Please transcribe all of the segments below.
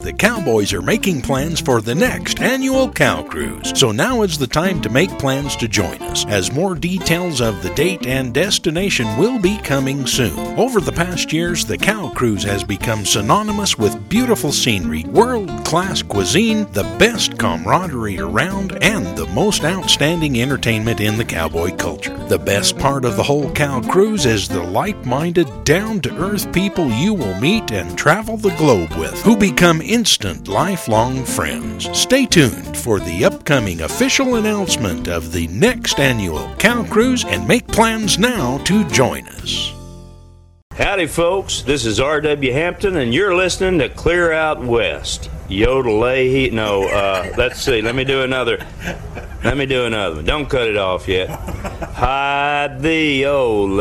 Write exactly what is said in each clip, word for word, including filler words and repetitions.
the Cowboys are making plans for the next annual Cow Cruise. So now is the time to make plans to join us, as more details of the date and destination will be coming soon. Over the past years, the Cow Cruise has become synonymous with beautiful scenery, world-class cuisine, the best camaraderie around, and the most outstanding entertainment in the cowboy culture. The best part of the whole Cow Cruise is the like-minded, down-to-earth people you will meet and travel the globe with, who become instant, lifelong friends. Stay tuned for the upcoming official announcement of the next annual Cow Cruise and make plans now to join us. Howdy, folks. This is R W Hampton, and you're listening to Clear Out West. Yodelay, he, no, uh, let's see. Let me do another. Let me do another one. Don't cut it off yet. Hide the old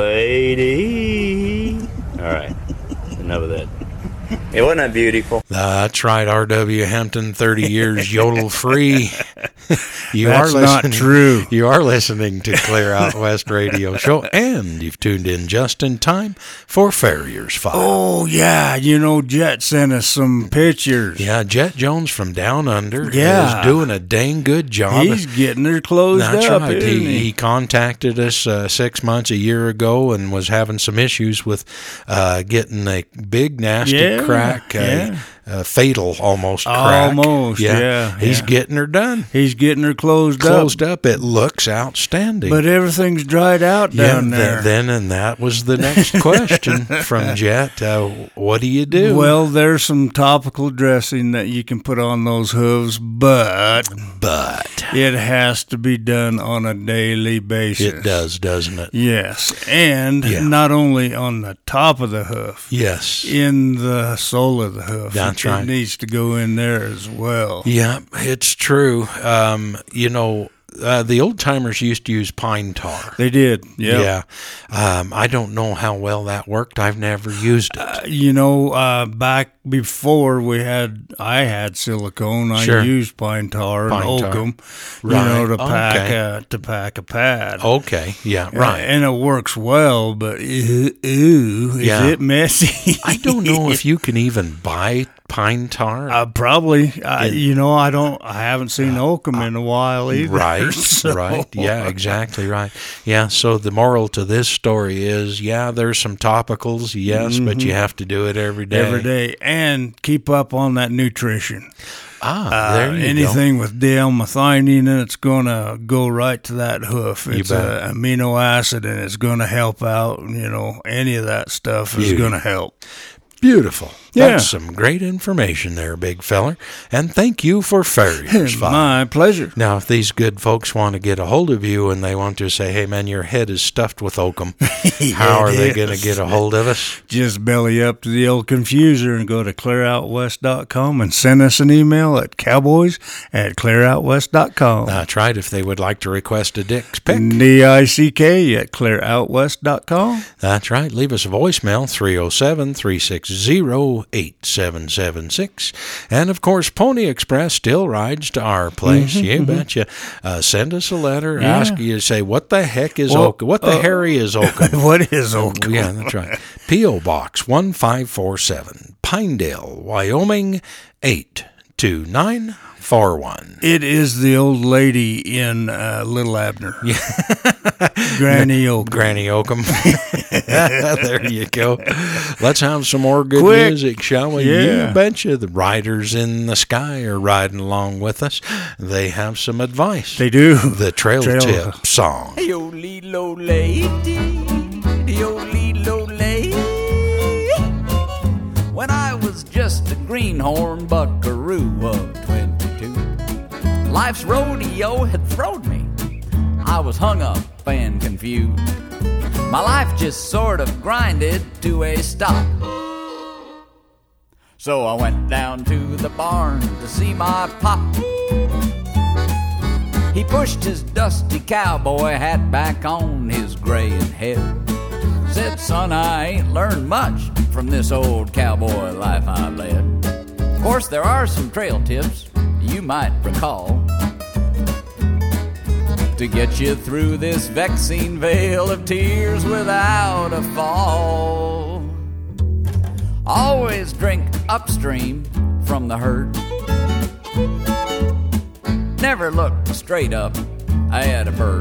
lady. All right. Enough of that. It wasn't that beautiful. That's right, R W Hampton, thirty years yodel free. You That's are listening, not true. You are listening to Clear Out West Radio Show, and you've tuned in just in time for Farrier's File. Oh, yeah. You know, Jet sent us some pictures. Yeah, Jet Jones from Down Under Yeah. is doing a dang good job. He's getting her closed That's up, right. isn't He, he? he contacted us uh, six months, a year ago, and was having some issues with uh, getting a big, nasty Yeah, crack, a, yeah. a fatal almost crack. Almost, yeah, He's yeah. getting her done. He's getting her closed, Closed up. up. It looks outstanding. But everything's dried out yeah, down there. th- then, and that was the next question from Jet. Uh, what do you do? Well, there's some topical dressing that you can put on those hooves, but but it has to be done on a daily basis. it does, doesn't it? Yes, and Yeah. not only on the top of the hoof, Yes. in the sole of the hoof. That's it right. needs to go in there as well. Yeah, it's true. Um, you know, uh, the old timers used to use pine tar. They did, yep. Yeah. Um, I don't know how well that worked. I've never used it. Uh, you know, uh, back before we had, I had silicone. Sure. I used pine tar Pine and tar. oakum, Right. you know, to pack Okay. a, to pack a pad. Okay. Yeah. Uh, Right. and it works well, but ew, ew, is Yeah. it messy? I don't know if you can even buy pine tar. Uh, probably. Uh, It- you know, I don't. I haven't seen oakum in a while either. Right, so- right. Yeah, exactly right. Yeah, so the moral to this story is, yeah, there's some topicals, yes, but you have to do it every day. Every day, and keep up on that nutrition. Ah, Uh, there you anything with D-L-methionine in it's going to go right to that hoof. It's bet. an amino acid, and it's going to help out. You know, any of that stuff is Beauty. going to help. go. Beautiful. Yeah. That's some great information there, big feller. And thank you for Farrier's File. My pleasure. Now, if these good folks want to get a hold of you and they want to say, hey, man, your head is stuffed with oakum, how are they going to get a hold of us? Just belly up to the old confuser and go to clear out west dot com and send us an email at cowboys at clear out west dot com. That's right, if they would like to request a Dick's pick. D I C K at clear out west dot com. That's right. Leave us a voicemail, three oh seven, three six zero, eight seven seven six. And, of course, Pony Express still rides to our place. Mm-hmm, You betcha. Uh, send us a letter. Yeah. Ask you to say, what the heck is Well, oakum? What the uh, Harry is oakum? What is oakum? Yeah, that's right. P O. Box one five four seven, Pinedale, Wyoming, eight two nine four one. It is the old lady in uh, Little Abner. Yeah. Granny Oakum. Granny Oakum. There you go. Let's have some more good Quick. music, shall we? Yeah. You betcha. The riders in the sky are riding along with us. They have some advice. They do. The Trail, Trail- Tip song. Hey, oh, Lilo lady, oh, Lilo lady. When I was just a greenhorn buckaroo of twenty-two, life's rodeo had thrown me. I was hung up and confused. My life just sort of grinded to a stop. So I went down to the barn to see my pop. He pushed his dusty cowboy hat back on his graying head. Said, son, I ain't learned much from this old cowboy life I've led. Of course, there are some trail tips you might recall to get you through this vexing vale of tears without a fall. Always drink upstream from the herd. Never looked straight up at a bird.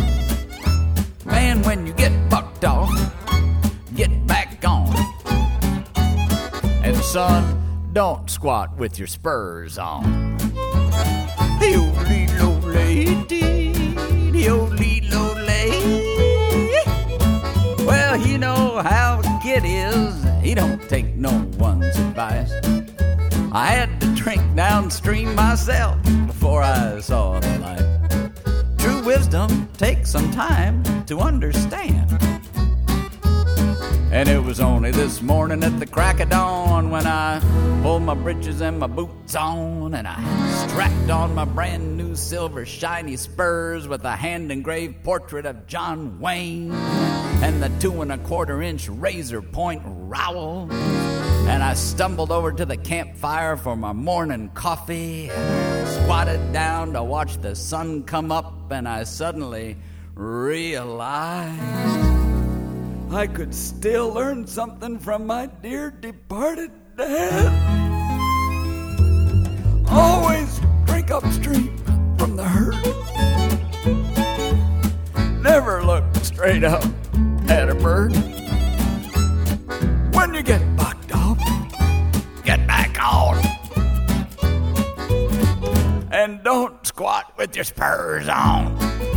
Man, when you get bucked off, get back on. And son, don't squat with your spurs on. Well, you know how a kid is. He don't take no one's advice. I had to drink downstream myself before I saw the light. True wisdom takes some time to understand. And it was only this morning at the crack of dawn when I pulled my breeches and my boots on, and I strapped on my brand new silver shiny spurs with a hand-engraved portrait of John Wayne and the two and a quarter inch razor point rowel. And I stumbled over to the campfire for my morning coffee and squatted down to watch the sun come up, and I suddenly realized I could still learn something from my dear departed dad. Always drink upstream from the herd. Never look straight up at a bird. When you get bucked off, get back on. And don't squat with your spurs on.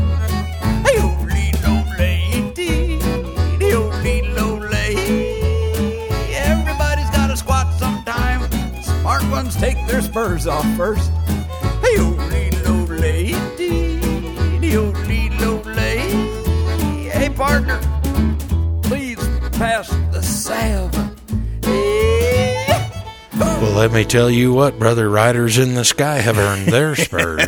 Everybody's got to squat sometime. Smart ones take their spurs off first. Hey, partner, please pass the salve. Well, let me tell you what, brother, riders in the sky have earned their spurs.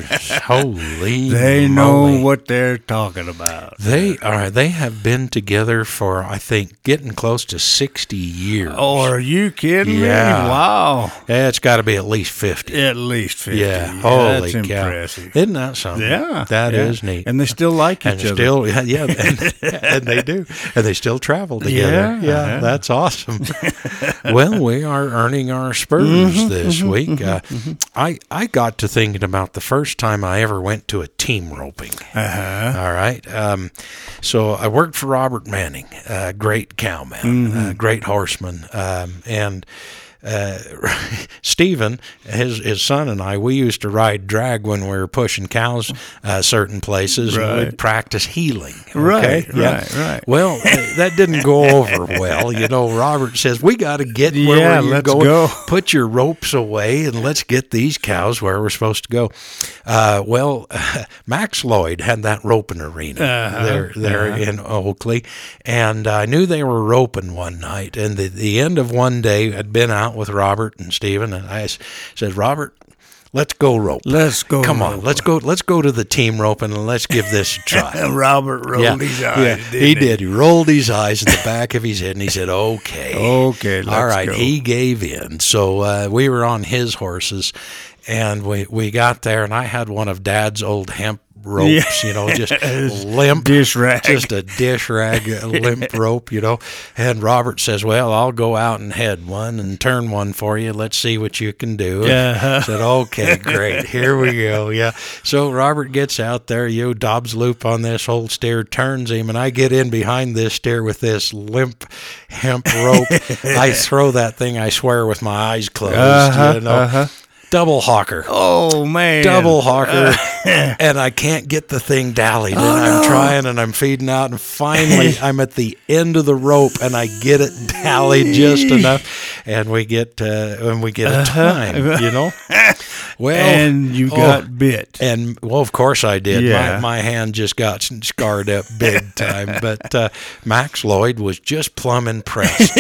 Holy They know moly. what they're talking about. They are. They have been together for, I think, getting close to sixty years. Oh, are you kidding Yeah. me? Wow. Yeah, it's got to be at least fifty. At least fifty. Yeah, holy That's cow. impressive. Isn't that something? Yeah. That yeah. is neat. And they still like And each other. still, yeah, yeah and, and they do. And they still travel together. Yeah, Yeah, yeah. that's awesome. Well, we are earning our spurs Mm-hmm, this week. Uh, I, I got to thinking about the first time I ever went to a team roping. Uh-huh. All right. Um, so I worked for Robert Manning, a great cowman, Mm-hmm. a great horseman, um, and uh, Stephen, his his son, and I, we used to ride drag when we were pushing cows uh, certain places, and Right. we'd practice heeling. Okay? Right, Yeah. right, right. Well, uh, that didn't go over well. You know, Robert says, we got to get where Yeah, we're let's going. go. Put your ropes away, and let's get these cows where we're supposed to go. Uh, well, uh, Max Lloyd had that roping arena Uh-huh, there, there uh-huh. in Oakley, and I knew they were roping one night, and the, the end of one day, I'd been out with Robert and Stephen, and I s- said, Robert, let's go rope. Let's go. Come on, let's go. Let's go to the team roping and let's give this a try. And Robert rolled Yeah, his eyes. yeah, didn't he did. He rolled his eyes in the back of his head, and he said, "Okay, Okay, all let's right." go. He gave in. So uh, we were on his horses, and we we got there, and I had one of Dad's old hemp ropes, you know, just limp, Dish rag. just a dish rag, a limp rope, you know. And Robert says, "Well, I'll go out and head one and turn one for you. Let's see what you can do." And Yeah. I said, "Okay, great. Here we go." Yeah. So Robert gets out there, you know, Dobbs loop on this old steer, turns him, and I get in behind this steer with this limp hemp rope. I throw that thing, I swear, with my eyes closed, Uh-huh, you know. uh-huh. Double hawker. Oh, man. Double hawker, and I can't get the thing dallied, and I'm trying, and I'm feeding out, and finally I'm at the end of the rope, and I get it dallied just enough, and we get uh, and we get a time, you know. Well, And you oh, got bit. and well, of course I did. Yeah. My, my hand just got scarred up big time. But uh, Max Lloyd was just plumb impressed.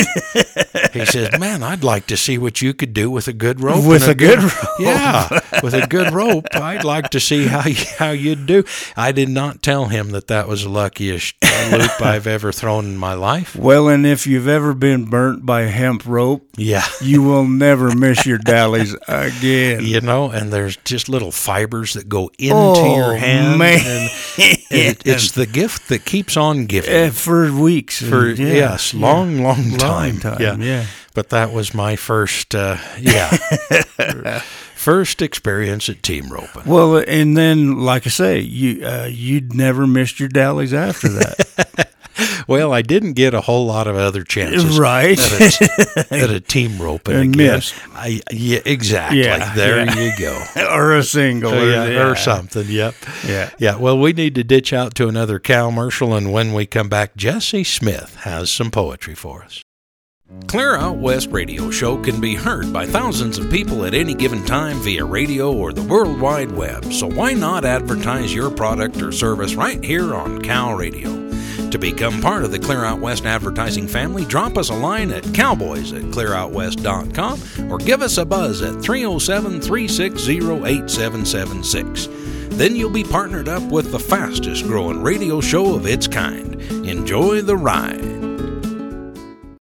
He says, "Man, I'd like to see what you could do with a good rope." With and a good rope. Yeah, with a good rope. I'd like to see how you, how you'd do. I did not tell him that that was the luckiest loop I've ever thrown in my life. Well, and if you've ever been burnt by hemp rope, Yeah. you will never miss your dallies again. You know, and there's just little fibers that go into Oh, your hand. man. And it, it's the gift that keeps on giving. Uh, for weeks. For Yeah, yes, yeah. long, long time. Long time, Yeah. yeah. but that was my first, uh, yeah, first experience at team roping. Well, and then, like I say, you uh, you'd never missed your dallies after that. Well, I didn't get a whole lot of other chances, right? At a, at a team roping And again. missed. I, yeah, exactly. Yeah, there yeah. you go. Or a single, Oh, or, yeah, yeah. or something. Yep. Yeah. Yeah. Well, we need to ditch out to another commercial, and when we come back, Jesse Smith has some poetry for us. Clear Out West radio show can be heard by thousands of people at any given time via radio or the World Wide Web, so why not advertise your product or service right here on Cal Radio? To become part of the Clear Out West advertising family, drop us a line at cowboys at clear out west dot com or give us a buzz at three oh seven, three six zero, eight seven seven six. Then you'll be partnered up with the fastest growing radio show of its kind. Enjoy the ride.